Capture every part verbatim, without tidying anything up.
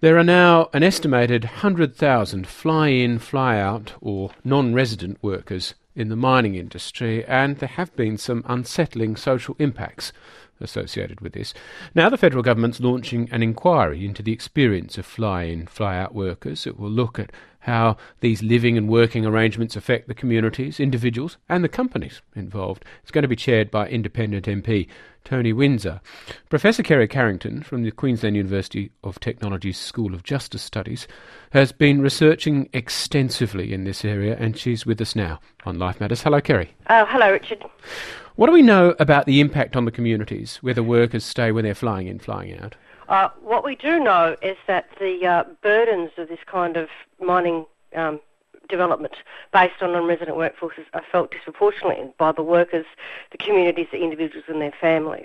There are now an estimated one hundred thousand fly-in, fly-out or non-resident workers in the mining industry, and there have been some unsettling social impacts associated with this. Now the federal government's launching an inquiry into the experience of fly-in, fly-out workers. It will look at how these living and working arrangements affect the communities, individuals and the companies involved. It's going to be chaired by independent M P Tony Windsor. Professor Kerry Carrington from the Queensland University of Technology's School of Justice Studies has been researching extensively in this area, and she's with us now on Life Matters. Hello, Kerry. Oh, hello, Richard. What do we know about the impact on the communities where the workers stay when they're flying in, flying out? Uh, what we do know is that the uh, burdens of this kind of mining um, development based on non-resident workforces are felt disproportionately by the workers, the communities, the individuals and their families.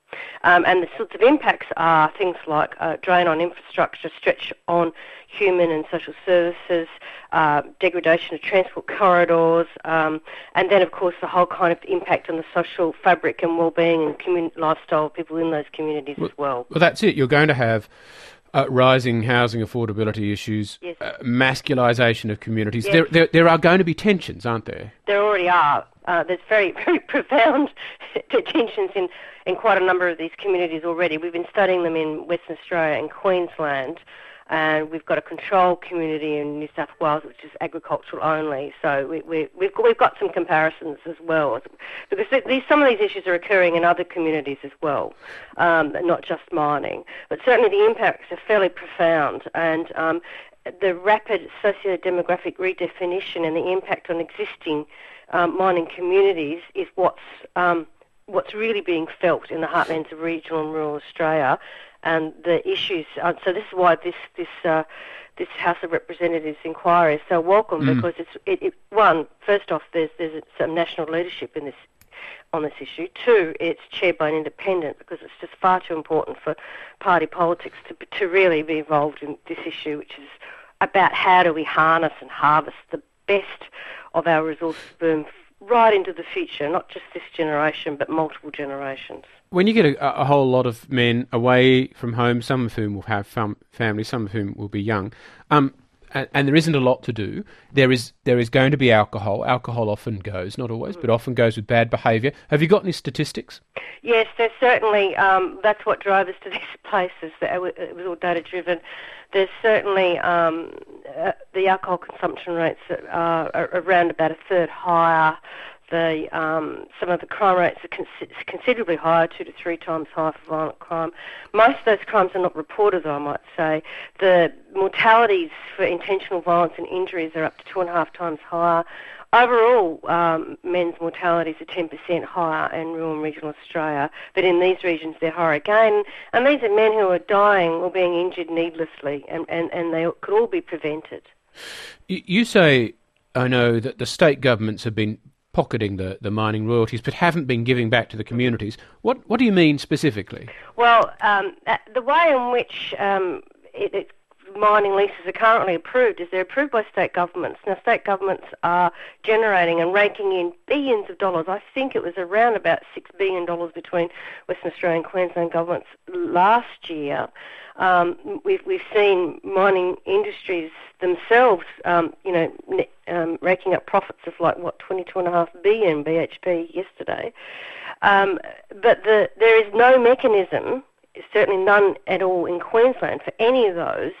Um, and the sorts of impacts are things like uh, drain on infrastructure, stretch on human and social services, uh, degradation of transport corridors, um, and then, of course, the whole kind of impact on the social fabric and well-being and community lifestyle of people in those communities well, as well. Well, that's it. You're going to have uh, rising housing affordability issues, yes. uh, masculisation of communities. Yes. There, there, there are going to be tensions, aren't there? There already are. Uh, there's very, very profound tensions in, in quite a number of these communities already. We've been studying them in Western Australia and Queensland, and we've got a control community in New South Wales, which is agricultural only. So we, we, we've, we've got some comparisons as well, because these, some of these issues are occurring in other communities as well, um, not just mining. But certainly the impacts are fairly profound, and um, the rapid socio-demographic redefinition and the impact on existing um, mining communities is what's um, what's really being felt in the heartlands of regional and rural Australia. And the issues, uh, so this is why this this uh, this House of Representatives inquiry is so welcome, mm. because it's it, it, one, first off, there's there's some national leadership in this on this issue. Two, it's chaired by an independent, because it's just far too important for party politics to to really be involved in this issue, which is about how do we harness and harvest the best of our resource boom right into the future, not just this generation, but multiple generations. When you get a, a whole lot of men away from home, some of whom will have fam- families, some of whom will be young, um, and, and there isn't a lot to do, there is there is going to be alcohol. Alcohol often goes, not always, mm. but often goes with bad behaviour. Have you got any statistics? Yes, there's certainly, um, that's what drove us to these places. It was all data-driven. There's certainly um, uh, the alcohol consumption rates are, are around about a third higher. The, um, some of the crime rates are cons- considerably higher, two to three times higher for violent crime. Most of those crimes are not reported, I might say. The mortalities for intentional violence and injuries are up to two and a half times higher. Overall, um, men's mortalities are ten percent higher in rural and regional Australia, but in these regions they're higher again. And these are men who are dying or being injured needlessly, and, and, and they could all be prevented. You, you say, I know, that the state governments have been pocketing the, the mining royalties but haven't been giving back to the communities. What what do you mean specifically? Well, um, the way in which um, it, it mining leases are currently approved is they're approved by state governments. Now, state governments are generating and raking in billions of dollars. I think it was around about six billion dollars between Western Australia and Queensland governments last year. Um, we've, we've seen mining industries themselves, um, you know, um, raking up profits of like, what, twenty-two point five billion B H P yesterday. Um, but the, there is no mechanism, certainly none at all in Queensland, for any of those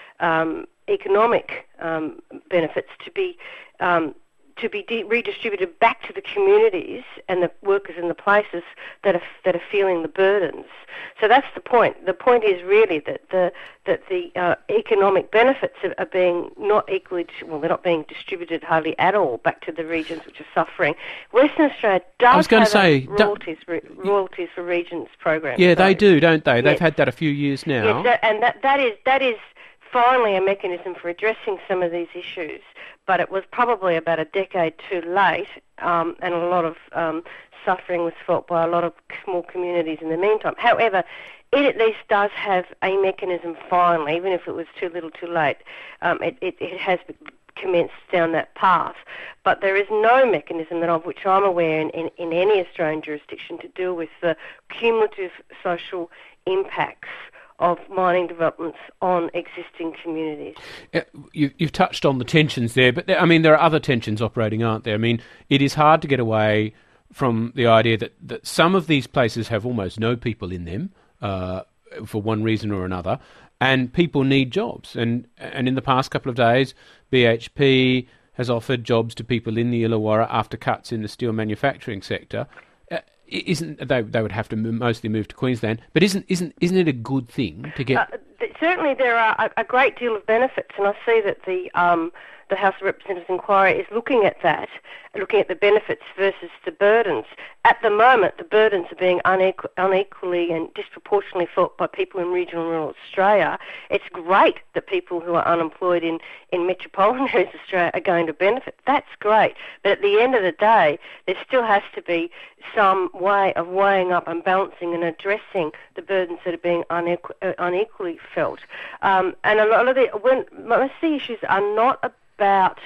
um, economic um, benefits to be um, to be de- redistributed back to the communities and the workers in the places that are that are feeling the burdens. So that's the point. The point is really that the that the uh, economic benefits are, are being not equally, well, they're not being distributed hardly at all back to the regions which are suffering. Western Australia does I was going have to say, royalties, re- royalties for regions program. Yeah, so, they do, don't they? Yes. They've had that a few years now. Yes, that, and that that is that is finally a mechanism for addressing some of these issues. But it was probably about a decade too late, um, and a lot of um, suffering was felt by a lot of small communities in the meantime. However, it at least does have a mechanism finally, even if it was too little too late. Um, it, it, it has commenced down that path. But there is no mechanism that of which I'm aware in, in, in any Australian jurisdiction to deal with the cumulative social impacts of mining developments on existing communities. Uh, you, you've touched on the tensions there, but there, I mean, there are other tensions operating, aren't there? I mean, it is hard to get away from the idea that, that some of these places have almost no people in them uh, for one reason or another, and people need jobs. And and in the past couple of days, B H P has offered jobs to people in the Illawarra after cuts in the steel manufacturing sector. Uh, isn't they? They would have to mostly move to Queensland, but isn't isn't isn't it a good thing to get? Uh, th- certainly, there are a, a great deal of benefits, and I see that the um, the House of Representatives inquiry is looking at that, looking at the benefits versus the burdens. At the moment, the burdens are being unequ- unequally and disproportionately felt by people in regional and rural Australia. It's great that people who are unemployed in, in metropolitan areas of Australia are going to benefit. That's great. But at the end of the day, there still has to be some way of weighing up and balancing and addressing the burdens that are being unequ- uh, unequally felt. Um, and a lot of the, when, most of the issues are not about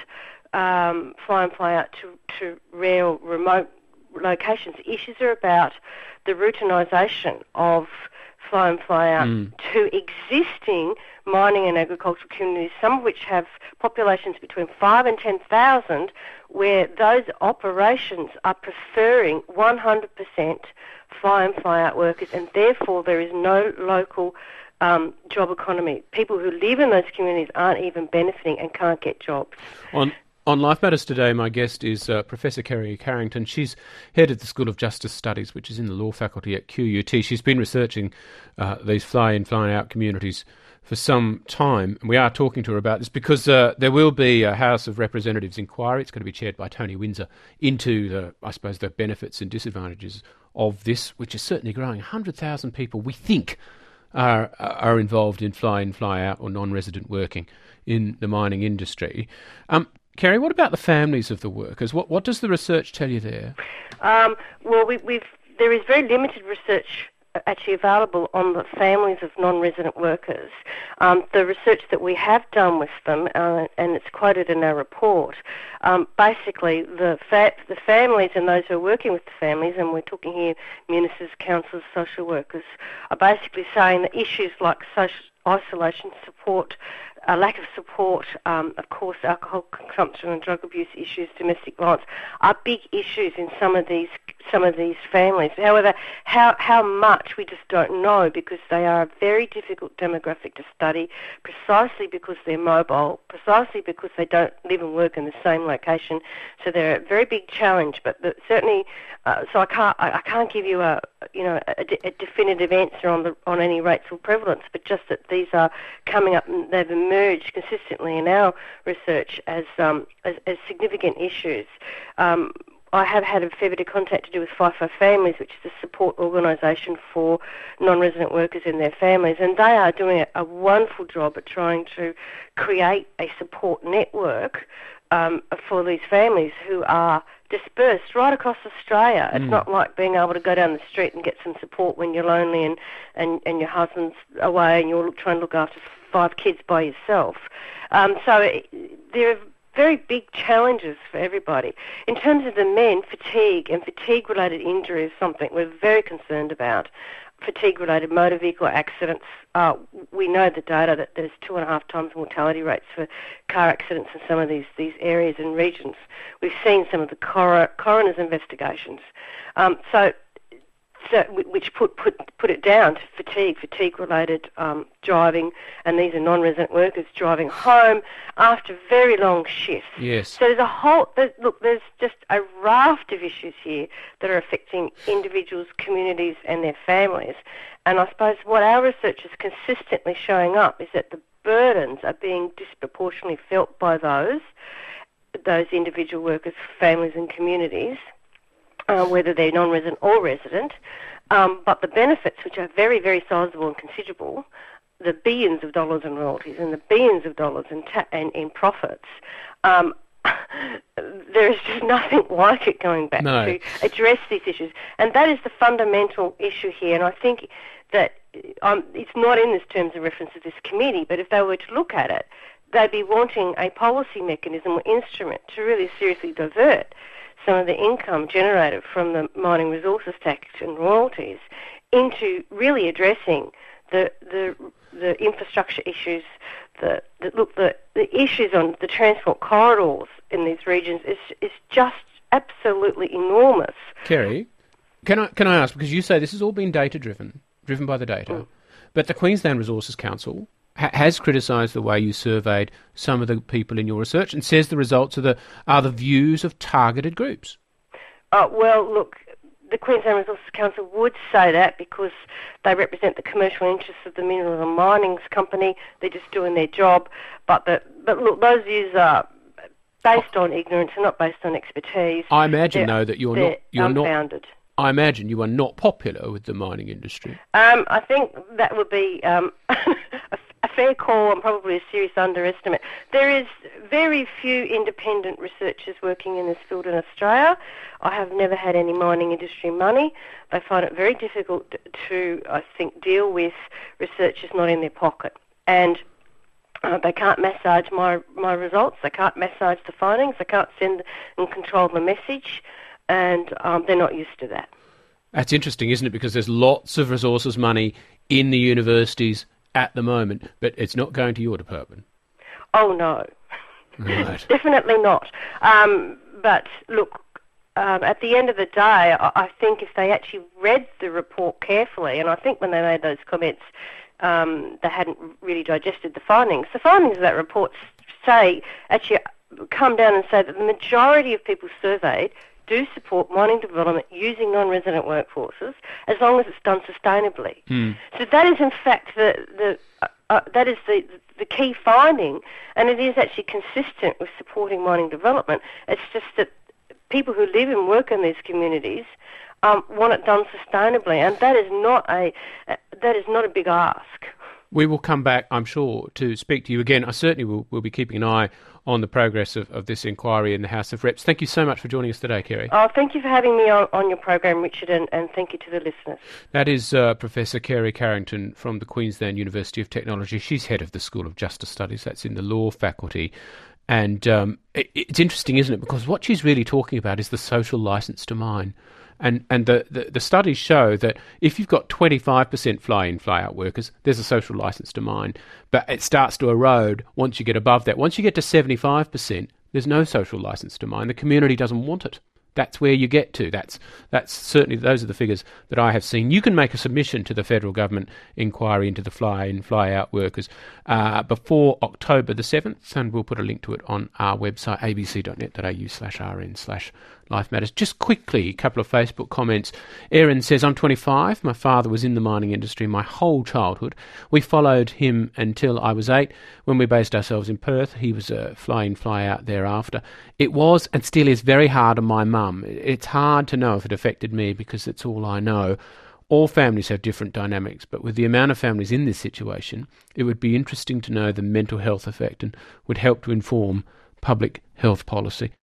um, fly in, fly out to, to rare or remote locations. The issues are about the routinisation of fly in, fly out mm. to existing mining and agricultural communities, some of which have populations between five and ten thousand, where those operations are preferring one hundred percent fly in, fly out workers, and therefore there is no local um, job economy. People who live in those communities aren't even benefiting and can't get jobs. On On Life Matters today, my guest is uh, Professor Kerry Carrington. She's head of the School of Justice Studies, which is in the law faculty at Q U T. She's been researching uh, these fly-in, fly-out communities for some time. And we are talking to her about this because uh, there will be a House of Representatives inquiry. It's going to be chaired by Tony Windsor into the, I suppose, the benefits and disadvantages of this, which is certainly growing. one hundred thousand people, we think, are are involved in fly-in, fly-out or non-resident working in the mining industry. Um, Kerry, what about the families of the workers? What what does the research tell you there? Um, well, we, we've there is very limited research actually available on the families of non-resident workers. Um, the research that we have done with them, uh, and it's quoted in our report, um, basically the fa- the families and those who are working with the families, and we're talking here ministers, counsellors, social workers, are basically saying that issues like social isolation, support, a lack of support, um, of course, alcohol consumption and drug abuse issues, domestic violence, are big issues in some of these some of these families. However, how how much we just don't know, because they are a very difficult demographic to study, precisely because they're mobile, precisely because they don't live and work in the same location. So they're a very big challenge. But the, certainly, uh, so I can't I, I can't give you a you know a, a definitive answer on the on any rates or prevalence, but just that these are coming up and they've emerged consistently in our research as um, as, as significant issues. Um, I have had a fair bit of contact to do with FIFO Families, which is a support organisation for non-resident workers and their families, and they are doing a, a wonderful job at trying to create a support network um, for these families who are dispersed right across Australia. It's mm. not like being able to go down the street and get some support when you're lonely and, and, and your husband's away and you're trying to look after five kids by yourself. Um, so it, there are very big challenges for everybody. In terms of the men, fatigue and fatigue-related injury is something we're very concerned about. Fatigue-related motor vehicle accidents, uh, we know the data that there's two and a half times mortality rates for car accidents in some of these, these areas and regions. We've seen some of the cor- coroner's investigations. Um, so So, which put, put put it down to fatigue, fatigue-related um, driving, and these are non-resident workers driving home after very long shifts. Yes. So there's a whole, there's, look, there's just a raft of issues here that are affecting individuals, communities and their families. And I suppose what our research is consistently showing up is that the burdens are being disproportionately felt by those, those individual workers, families and communities, Uh, whether they're non-resident or resident, um, but the benefits, which are very, very sizable and considerable, the billions of dollars in royalties and the billions of dollars in, ta- in, in profits, um, there is just nothing like it going back no. to address these issues. And that is the fundamental issue here, and I think that um, it's not in this terms of reference of this committee, but if they were to look at it, they'd be wanting a policy mechanism or instrument to really seriously divert some of the income generated from the mining resources tax and royalties into really addressing the the the infrastructure issues, the, the look the the issues on the transport corridors in these regions is is just absolutely enormous. Kerry, can I can I ask, because you say this has all been data driven, driven by the data, mm. but the Queensland Resources Council ha- has criticised the way you surveyed some of the people in your research and says the results are the are the views of targeted groups. Uh, well, look, the Queensland Resources Council would say that because they represent the commercial interests of the Minerals and Minings Company. They're just doing their job. But the, but look, those views are based on ignorance and not based on expertise. I imagine, they're, though, that you're not you're unfounded. not. I imagine you are not popular with the mining industry. Um, I think that would be um, a, a fair call and probably a serious underestimate. There is very few independent researchers working in this field in Australia. I have never had any mining industry money. They find it very difficult to, I think, deal with researchers not in their pocket. And uh, they can't massage my, my results, they can't massage the findings, they can't send and control the message, and um, they're not used to that. That's interesting, isn't it? Because there's lots of resources money in the universities at the moment, but it's not going to your department. Oh, no. Right. Definitely not. Um, but, look, um, at the end of the day, I, I think if they actually read the report carefully, and I think when they made those comments, um, they hadn't really digested the findings. The findings of that report say, actually come down and say that the majority of people surveyed do support mining development using non-resident workforces as long as it's done sustainably. Mm. So that is in fact the, the uh, uh, that is the the key finding, and it is actually consistent with supporting mining development. It's just that people who live and work in these communities um, want it done sustainably, and that is not a uh, that is not a big ask. We will come back, I'm sure, to speak to you again. I certainly will, will be keeping an eye on the progress of, of this inquiry in the House of Reps. Thank you so much for joining us today, Kerry. Oh, thank you for having me on, on your program, Richard, and, and thank you to the listeners. That is uh, Professor Kerry Carrington from the Queensland University of Technology. She's head of the School of Justice Studies. That's in the law faculty. And um, it, it's interesting, isn't it? Because what she's really talking about is the social licence to mine. And and the, the, the studies show that if you've got twenty-five percent fly-in, fly-out workers, there's a social licence to mine. But it starts to erode once you get above that. Once you get to seventy-five percent, there's no social licence to mine. The community doesn't want it. That's where you get to. That's that's certainly, those are the figures that I have seen. You can make a submission to the federal government inquiry into the fly-in, fly-out workers uh, before October the seventh, and we'll put a link to it on our website, abc.net.au slash rn slash Life Matters. Just quickly, a couple of Facebook comments. Erin says, I'm twenty-five. My father was in the mining industry my whole childhood. We followed him until I was eight. When we based ourselves in Perth, he was a fly-in, fly-out thereafter. It was, and still is, very hard on my mum. It's hard to know if it affected me because it's all I know. All families have different dynamics, but with the amount of families in this situation, it would be interesting to know the mental health effect and would help to inform public health policy.